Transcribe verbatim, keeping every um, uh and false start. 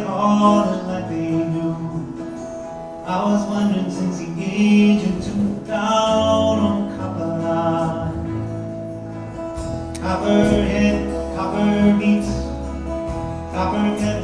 they hauled like they do. I was wondering since the age of two down on Copper Line. Copperhead, copper beats, copper